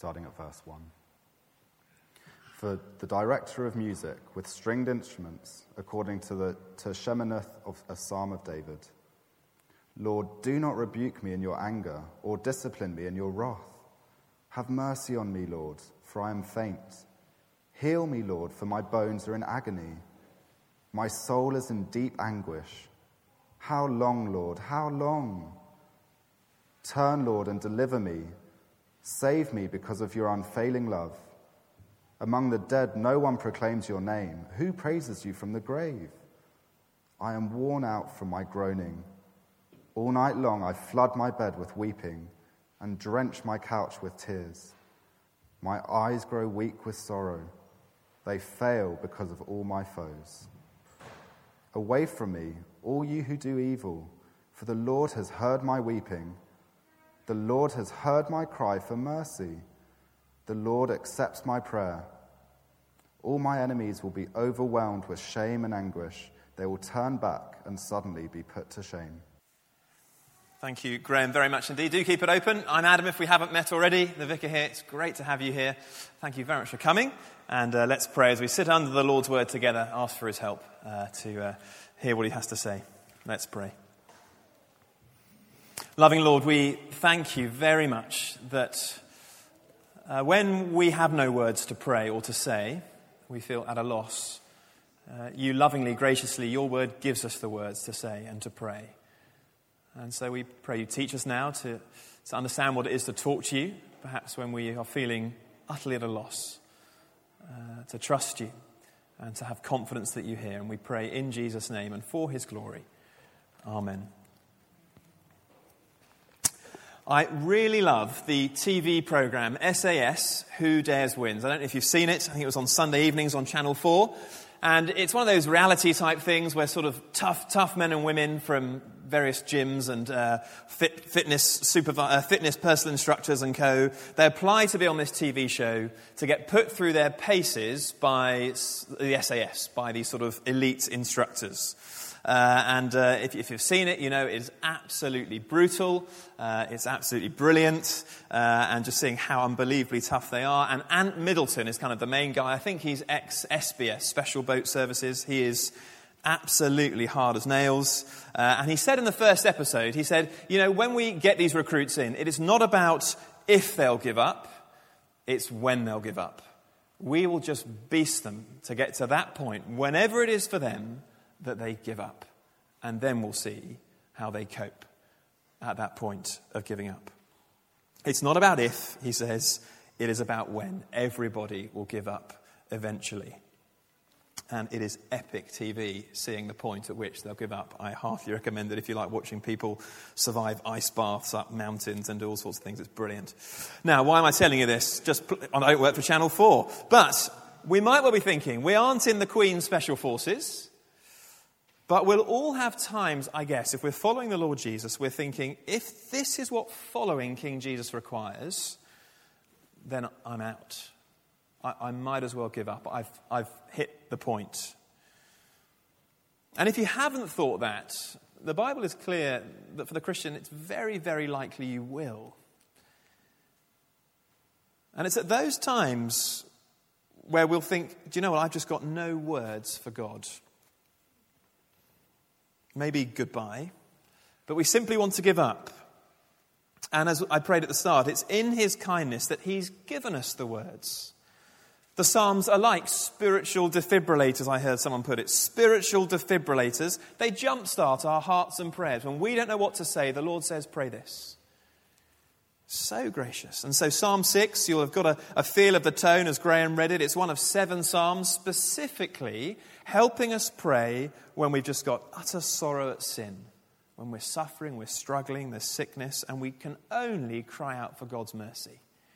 starting at verse 1. For the director of music with stringed instruments, according to Sheminith of a psalm of David. Lord, do not rebuke me in your anger, or discipline me in your wrath. Have mercy on me, Lord, for I am faint. Heal me, Lord, for my bones are in agony. My soul is in deep anguish. How long, Lord, how long? Turn, Lord, and deliver me. Save me because of your unfailing love. Among the dead, no one proclaims your name. Who praises you from the grave? I am worn out from my groaning. All night long I flood my bed with weeping and drench my couch with tears. My eyes grow weak with sorrow. They fail because of all my foes. Away from me, all you who do evil, for the Lord has heard my weeping. The Lord has heard my cry for mercy. The Lord accepts my prayer. All my enemies will be overwhelmed with shame and anguish. They will turn back and suddenly be put to shame. Thank you, Graham, very much indeed. Do keep it open. I'm Adam, if we haven't met already. The vicar here. It's great to have you here. Thank you very much for coming. And let's pray as we sit under the Lord's word together, ask for his help to hear what he has to say. Let's pray. Loving Lord, we thank you very much that when we have no words to pray or to say, we feel at a loss. You lovingly, graciously, your word gives us the words to say and to pray. And so we pray you teach us now to understand what it is to talk to you, perhaps when we are feeling utterly at a loss, to trust you and to have confidence that you hear. And we pray in Jesus' name and for his glory. Amen. I really love the TV programme SAS, Who Dares Wins. I don't know if you've seen it. I think it was on Sunday evenings on Channel 4. And it's one of those reality type things where sort of tough men and women from various gyms and fitness personal instructors and co, they apply to be on this TV show to get put through their paces by the SAS, by these sort of elite instructors. If you've seen it, you know it is absolutely brutal. It's absolutely brilliant. And just seeing how unbelievably tough they are. And Ant Middleton is kind of the main guy. I think he's ex-SBS, Special Boat Services. He is absolutely hard as nails. And he said in the first episode, he said, you know, when we get these recruits in, it is not about if they'll give up, it's when they'll give up. We will just beast them to get to that point, whenever it is for them, that they give up. And then we'll see how they cope at that point of giving up. It's not about if, he says, it is about when. Everybody will give up eventually. And it is epic TV, seeing the point at which they'll give up. I heartily recommend it if you like watching people survive ice baths up mountains and do all sorts of things. It's brilliant. Now, why am I telling you this? I don't work for Channel 4. But we might well be thinking, we aren't in the Queen's Special Forces. But we'll all have times, I guess, if we're following the Lord Jesus, we're thinking, if this is what following King Jesus requires, then I'm out. I might as well give up. I've hit the point. And if you haven't thought that, the Bible is clear that for the Christian, it's very, very likely you will. And it's at those times where we'll think, do you know what, I've just got no words for God. Maybe goodbye, but we simply want to give up. And as I prayed at the start, it's in his kindness that he's given us the words. The Psalms are like spiritual defibrillators, I heard someone put it. Spiritual defibrillators. They jumpstart our hearts and prayers. When we don't know what to say, the Lord says, pray this. So gracious. And so Psalm 6, you'll have got a feel of the tone as Graham read it. It's one of 7 Psalms specifically helping us pray when we've just got utter sorrow at sin. When we're suffering, we're struggling, there's sickness, and we can only cry out for God's mercy.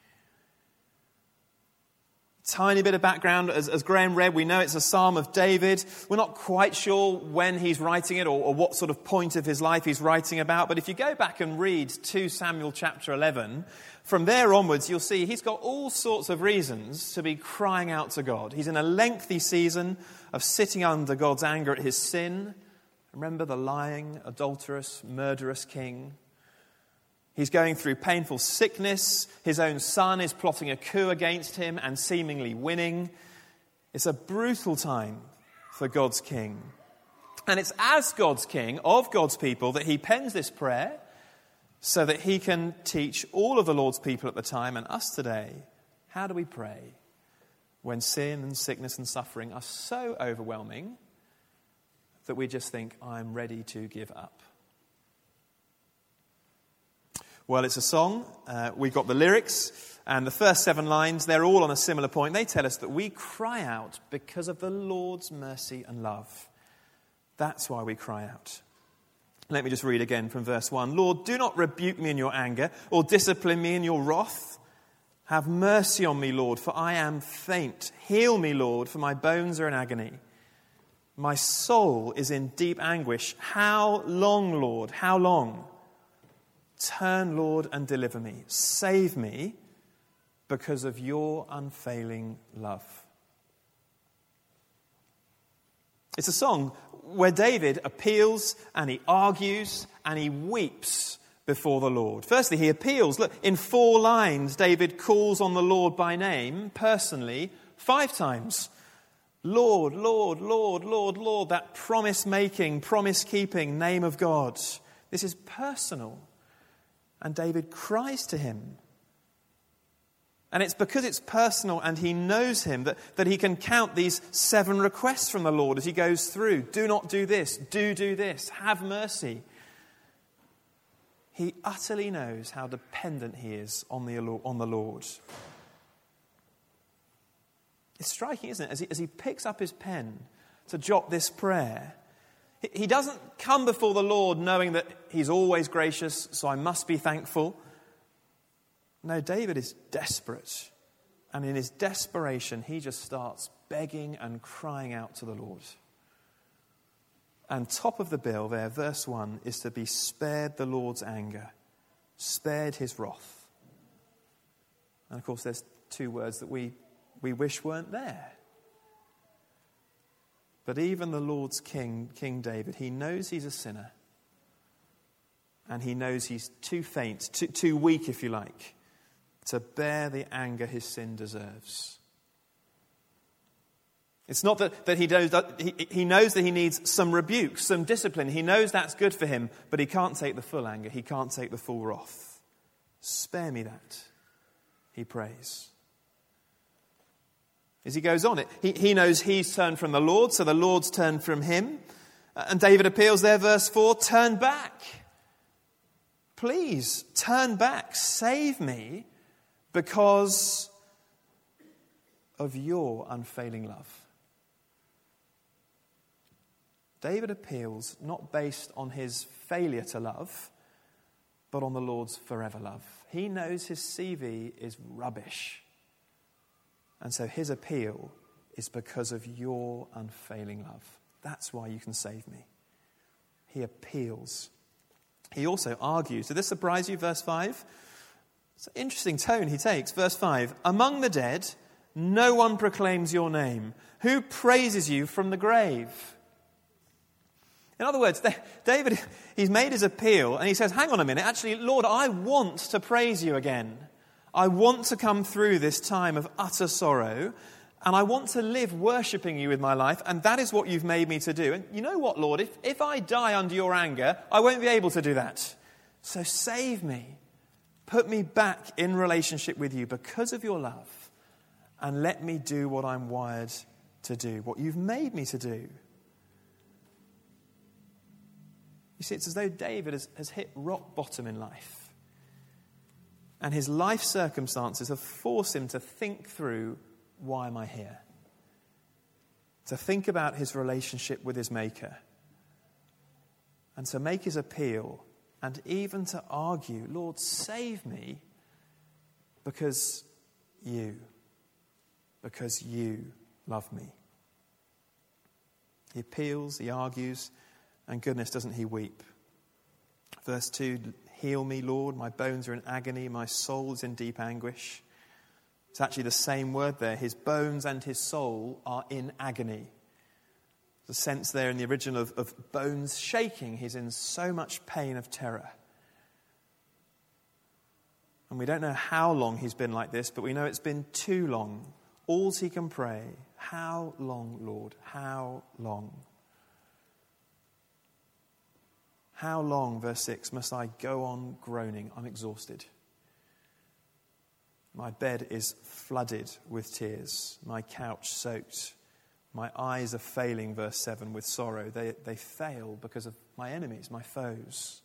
Tiny bit of background, as Graham read, we know it's a Psalm of David. We're not quite sure when he's writing it or what sort of point of his life he's writing about. But if you go back and read 2 Samuel chapter 11, from there onwards, you'll see he's got all sorts of reasons to be crying out to God. He's in a lengthy season of sitting under God's anger at his sin. Remember the lying, adulterous, murderous king. He's going through painful sickness. His own son is plotting a coup against him and seemingly winning. It's a brutal time for God's king. And it's as God's king of God's people that he pens this prayer so that he can teach all of the Lord's people at the time and us today, how do we pray when sin and sickness and suffering are so overwhelming that we just think, I'm ready to give up? Well, it's a song. We've got the lyrics, and the first 7 lines, they're all on a similar point. They tell us that we cry out because of the Lord's mercy and love. That's why we cry out. Let me just read again from verse 1. Lord, do not rebuke me in your anger or discipline me in your wrath. Have mercy on me, Lord, for I am faint. Heal me, Lord, for my bones are in agony. My soul is in deep anguish. How long, Lord? How long? Turn, Lord, and deliver me. Save me because of your unfailing love. It's a song where David appeals and he argues and he weeps before the Lord. Firstly, he appeals. Look, in 4 lines, David calls on the Lord by name, personally, 5 times. Lord, Lord, Lord, Lord, Lord, that promise-making, promise-keeping name of God. This is personal. And David cries to him. And it's because it's personal and he knows him that he can count these 7 requests from the Lord as he goes through. Do not do this. Do this. Have mercy. He utterly knows how dependent he is on the Lord. It's striking, isn't it? As he picks up his pen to jot this prayer, he doesn't come before the Lord knowing that he's always gracious, so I must be thankful. No, David is desperate. And in his desperation, he just starts begging and crying out to the Lord. And top of the bill there, verse 1, is to be spared the Lord's anger, spared his wrath. And of course, there's 2 words that we wish weren't there. But even the Lord's king, King David, he knows he's a sinner. And he knows he's too faint, too weak, if you like, to bear the anger his sin deserves. It's not that he knows that he needs some rebuke, some discipline. He knows that's good for him, but he can't take the full anger. He can't take the full wrath. Spare me that, he prays. As he goes on, he knows he's turned from the Lord, so the Lord's turned from him. And David appeals there, verse 4, turn back. Please, turn back. Save me because of your unfailing love. David appeals not based on his failure to love, but on the Lord's forever love. He knows his CV is rubbish. And so his appeal is because of your unfailing love. That's why you can save me. He appeals. He also argues. Did this surprise you, verse 5? It's an interesting tone he takes. Verse 5, among the dead, no one proclaims your name. Who praises you from the grave? In other words, David, he's made his appeal and he says, hang on a minute, actually, Lord, I want to praise you again. I want to come through this time of utter sorrow and I want to live worshipping you with my life, and that is what you've made me to do. And you know what, Lord, if I die under your anger, I won't be able to do that. So save me. Put me back in relationship with you because of your love, and let me do what I'm wired to do, what you've made me to do. You see, it's as though David has hit rock bottom in life. And his life circumstances have forced him to think through, why am I here? To think about his relationship with his Maker. And to make his appeal, and even to argue, Lord, save me because you love me. He appeals, he argues, and goodness, doesn't he weep? Verse 2, heal me, Lord, my bones are in agony, my soul is in deep anguish. It's actually the same word there. His bones and his soul are in agony. There's a sense there in the original of bones shaking. He's in so much pain of terror. And we don't know how long he's been like this, but we know it's been too long. All he can pray, how long, Lord? How long? How long, verse 6, must I go on groaning? I'm exhausted. My bed is flooded with tears, my couch soaked. My eyes are failing, verse 7, with sorrow. They fail because of my enemies, my foes.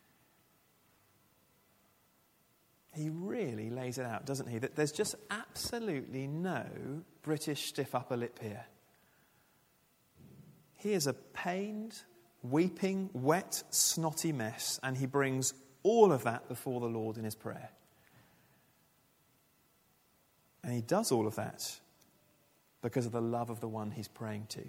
He really lays it out, doesn't he? That there's just absolutely no British stiff upper lip here. He is a pained, weeping, wet, snotty mess, and he brings all of that before the Lord in his prayer. And he does all of that because of the love of the one he's praying to.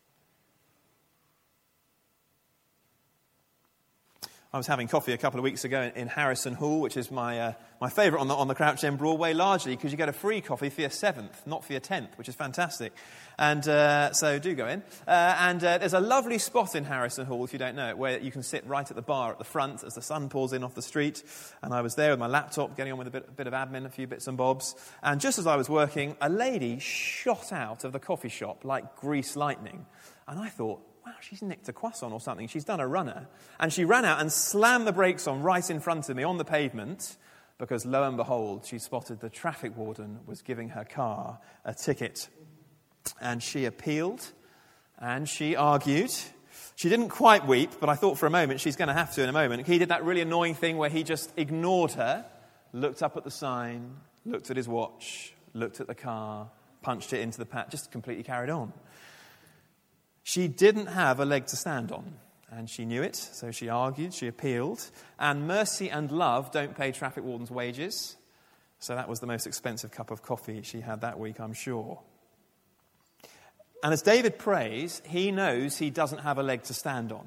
I was having coffee a couple of weeks ago in Harrison Hall, which is my favourite on the Crouch End Broadway, largely because you get a free coffee for your 7th, not for your 10th, which is fantastic. And so do go in. And there's a lovely spot in Harrison Hall, if you don't know it, where you can sit right at the bar at the front as the sun pours in off the street. And I was there with my laptop, getting on with a bit of admin, a few bits and bobs. And just as I was working, a lady shot out of the coffee shop like grease lightning. And I thought, wow, she's nicked a croissant or something. She's done a runner. And she ran out and slammed the brakes on right in front of me on the pavement because, lo and behold, she spotted the traffic warden was giving her car a ticket. And she appealed and she argued. She didn't quite weep, but I thought for a moment she's going to have to in a moment. He did that really annoying thing where he just ignored her, looked up at the sign, looked at his watch, looked at the car, punched it into the pad, just completely carried on. She didn't have a leg to stand on, and she knew it, so she argued, she appealed. And mercy and love don't pay traffic wardens' wages, so that was the most expensive cup of coffee she had that week, I'm sure. And as David prays, he knows he doesn't have a leg to stand on.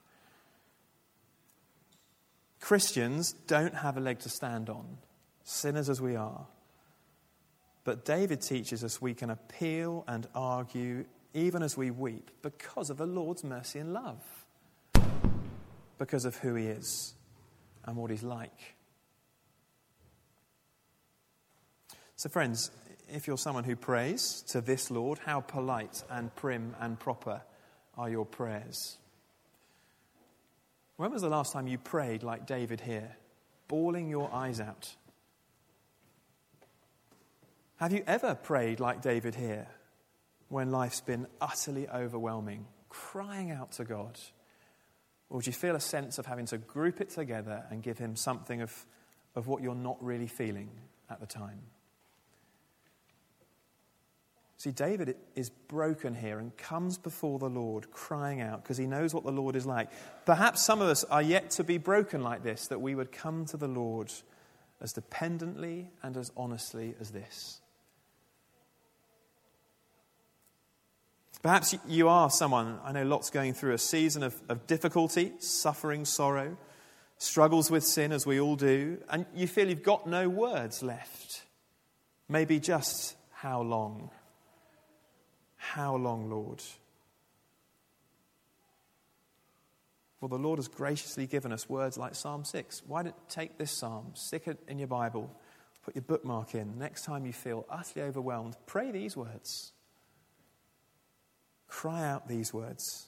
Christians don't have a leg to stand on, sinners as we are. But David teaches us we can appeal and argue even as we weep, because of the Lord's mercy and love. Because of who he is and what he's like. So friends, if you're someone who prays to this Lord, how polite and prim and proper are your prayers? When was the last time you prayed like David here, bawling your eyes out? Have you ever prayed like David here, when life's been utterly overwhelming, crying out to God? Or do you feel a sense of having to group it together and give him something of what you're not really feeling at the time? See, David is broken here and comes before the Lord crying out because he knows what the Lord is like. Perhaps some of us are yet to be broken like this, that we would come to the Lord as dependently and as honestly as this. Perhaps you are someone, I know lots going through a season of difficulty, suffering, sorrow, struggles with sin as we all do, and you feel you've got no words left. Maybe just, how long? How long, Lord? Well, the Lord has graciously given us words like Psalm 6. Why don't you take this psalm, stick it in your Bible, put your bookmark in. Next time you feel utterly overwhelmed, pray these words. Cry out these words.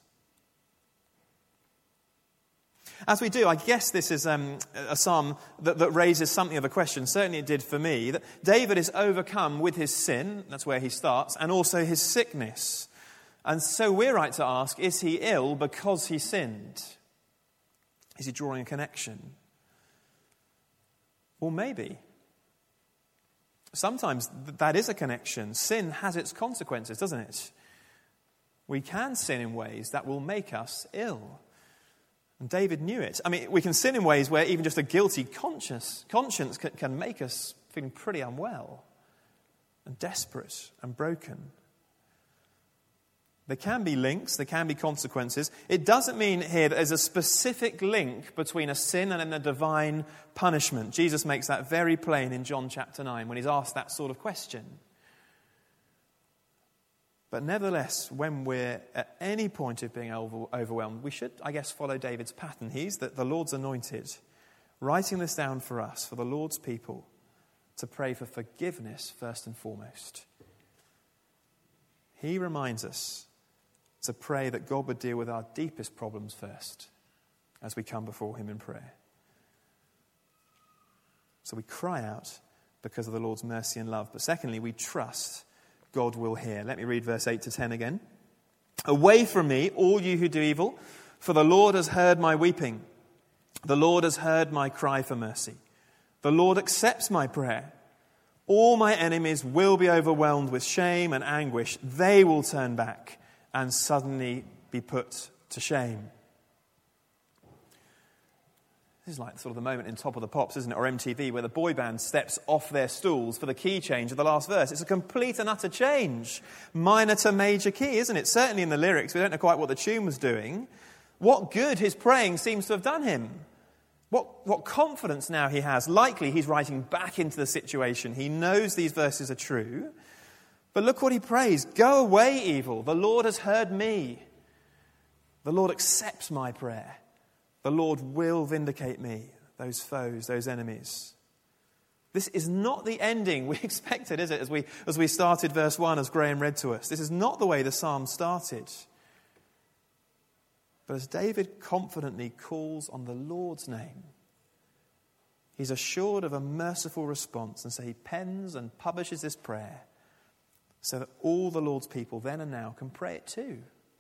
As we do, I guess this is a psalm that raises something of a question. Certainly it did for me. That David is overcome with his sin, that's where he starts, and also his sickness. And so we're right to ask, is he ill because he sinned? Is he drawing a connection? Or maybe. Sometimes that is a connection. Sin has its consequences, doesn't it? We can sin in ways that will make us ill. And David knew it. I mean, we can sin in ways where even just a guilty conscience can make us feeling pretty unwell and desperate and broken. There can be links, there can be consequences. It doesn't mean here that there's a specific link between a sin and a divine punishment. Jesus makes that very plain in John chapter 9 when he's asked that sort of question. But nevertheless, when we're at any point of being overwhelmed, we should, I guess, follow David's pattern. He's the Lord's anointed. writing this down for us, for the Lord's people, to pray for forgiveness first and foremost. He reminds us to pray that God would deal with our deepest problems first as we come before him in prayer. So we cry out because of the Lord's mercy and love. But secondly, we trust God will hear. Let me read verse 8 to 10 again. Away from me, all you who do evil, for the Lord has heard my weeping. The Lord has heard my cry for mercy. The Lord accepts my prayer. All my enemies will be overwhelmed with shame and anguish. They will turn back and suddenly be put to shame. This is like sort of the moment in Top of the Pops, isn't it? Or MTV, where the boy band steps off their stools for the key change of the last verse. It's a complete and utter change. Minor to major key, isn't it? Certainly in the lyrics, we don't know quite what the tune was doing. What good his praying seems to have done him. What confidence now he has. Likely he's writing back into the situation. He knows these verses are true. But look what he prays. Go away, evil. The Lord has heard me. The Lord accepts my prayer. The Lord will vindicate me, those foes, those enemies. This is not the ending we expected, is it? As we started verse 1, as Graham read to us. This is not the way the psalm started. But as David confidently calls on the Lord's name, he's assured of a merciful response. And so he pens and publishes this prayer so that all the Lord's people then and now can pray it too.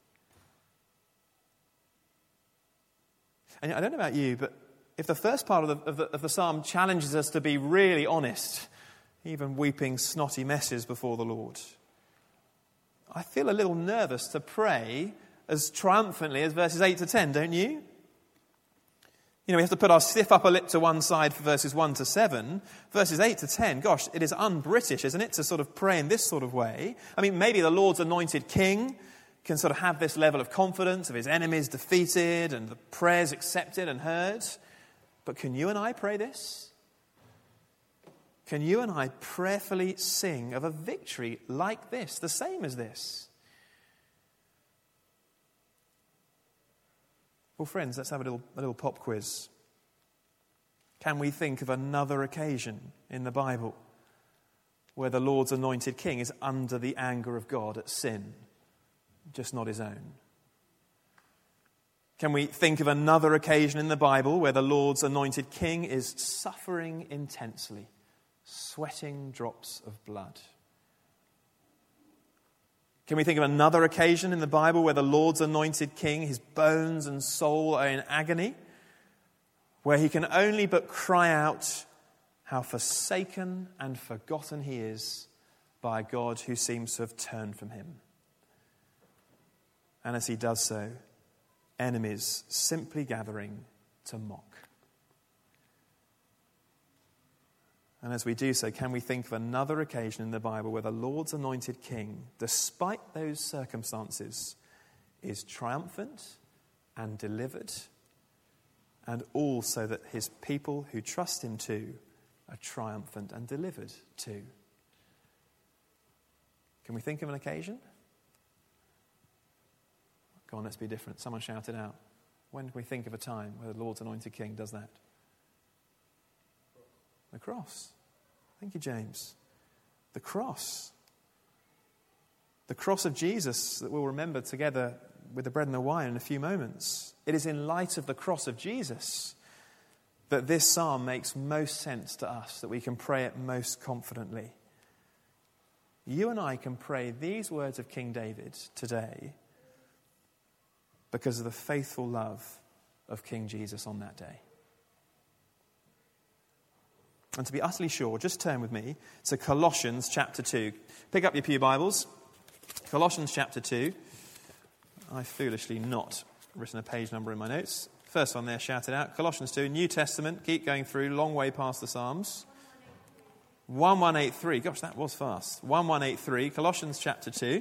And I don't know about you, but if the first part of the psalm challenges us to be really honest, even weeping snotty messes before the Lord, I feel a little nervous to pray as triumphantly as verses 8 to 10, don't you? You know, we have to put our stiff upper lip to one side for verses 1 to 7. Verses 8 to 10, gosh, it is un-British, isn't it, to sort of pray in this sort of way? I mean, maybe the Lord's anointed king can sort of have this level of confidence of his enemies defeated and the prayers accepted and heard. But can you and I pray this? Can you and I prayerfully sing of a victory like this, the same as this? Well, friends, let's have a little pop quiz. Can we think of another occasion in the Bible where the Lord's anointed king is under the anger of God at sin, just not his own? Can we think of another occasion in the Bible where the Lord's anointed king is suffering intensely, sweating drops of blood? Can we think of another occasion in the Bible where the Lord's anointed king, his bones and soul are in agony, where he can only but cry out how forsaken and forgotten he is by a God who seems to have turned from him? And as he does so, enemies simply gathering to mock. And as we do so, can we think of another occasion in the Bible where the Lord's anointed king, despite those circumstances, is triumphant and delivered, and all so that his people who trust him too are triumphant and delivered too? Can we think of an occasion? Go on, let's be different. Someone shout it out. When can we think of a time where the Lord's anointed king does that? The cross. Thank you, James. The cross. The cross of Jesus that we'll remember together with the bread and the wine in a few moments. It is in light of the cross of Jesus that this psalm makes most sense to us, that we can pray it most confidently. You and I can pray these words of King David today because of the faithful love of King Jesus on that day. And to be utterly sure, just turn with me to Colossians chapter 2. Pick up your pew Bibles. Colossians chapter 2. I've foolishly not written a page number in my notes. First one there, shout it out. Colossians 2, New Testament. Keep going through, long way past the Psalms. 1183. Gosh, that was fast. 1183, Colossians chapter 2.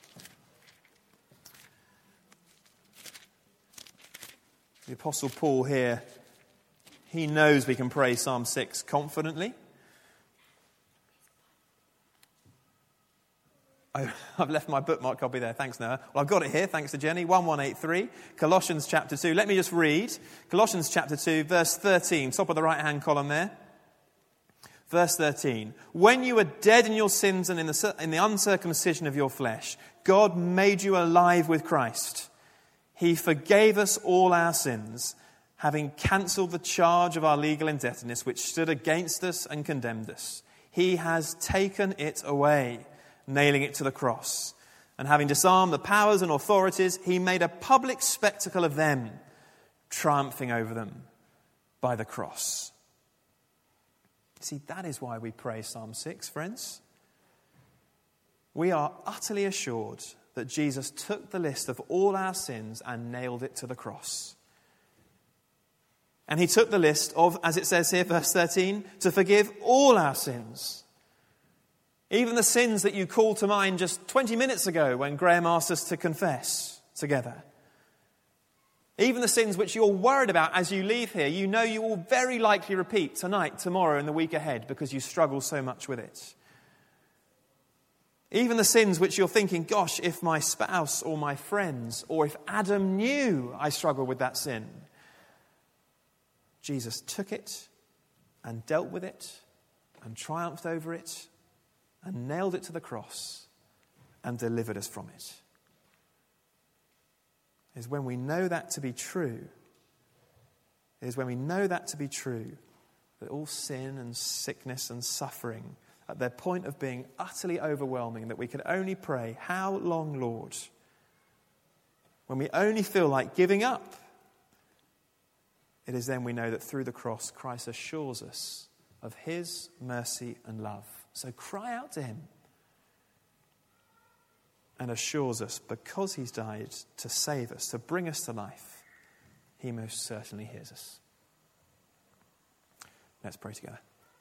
The Apostle Paul here, he knows we can pray Psalm 6 confidently. I've left my bookmark copy there. Thanks, Noah. Well, I've got it here, thanks to Jenny. 1183, Colossians chapter 2. Let me just read. Colossians chapter 2, verse 13, top of the right-hand column there. Verse 13. When you were dead in your sins and in the uncircumcision of your flesh, God made you alive with Christ. He forgave us all our sins, having cancelled the charge of our legal indebtedness, which stood against us and condemned us. He has taken it away, nailing it to the cross. And having disarmed the powers and authorities, he made a public spectacle of them, triumphing over them by the cross. See, that is why we pray Psalm 6, friends. We are utterly assured that Jesus took the list of all our sins and nailed it to the cross. And he took the list of, as it says here, verse 13, to forgive all our sins. Even the sins that you called to mind just 20 minutes ago when Graham asked us to confess together. Even the sins which you're worried about as you leave here, you know you will very likely repeat tonight, tomorrow, and the week ahead because you struggle so much with it. Even the sins which you're thinking, gosh, if my spouse or my friends or if Adam knew I struggle with that sin. Jesus took it and dealt with it and triumphed over it and nailed it to the cross and delivered us from it. It is when we know that to be true, that all sin and sickness and suffering at their point of being utterly overwhelming, that we can only pray, how long, Lord? When we only feel like giving up, it is then we know that through the cross, Christ assures us of his mercy and love. So cry out to him and assures us, because he's died to save us, to bring us to life, he most certainly hears us. Let's pray together.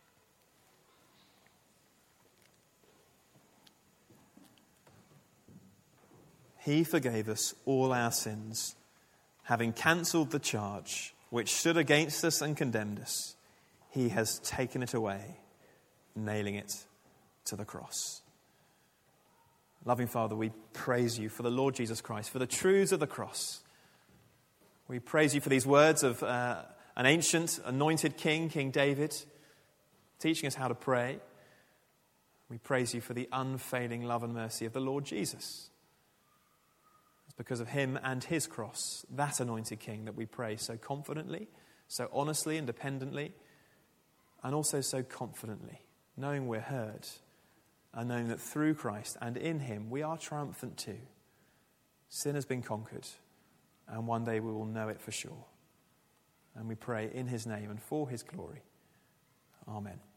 He forgave us all our sins, having cancelled the charge which stood against us and condemned us. He has taken it away, nailing it to the cross. Loving Father, we praise you for the Lord Jesus Christ, for the truths of the cross. We praise you for these words of an ancient, anointed king, King David, teaching us how to pray. We praise you for the unfailing love and mercy of the Lord Jesus. It's because of him and his cross, that anointed king, that we pray so confidently, so honestly and dependently, and also so confidently, knowing we're heard, and knowing that through Christ and in him we are triumphant too. Sin has been conquered, and one day we will know it for sure. And we pray in his name and for his glory. Amen.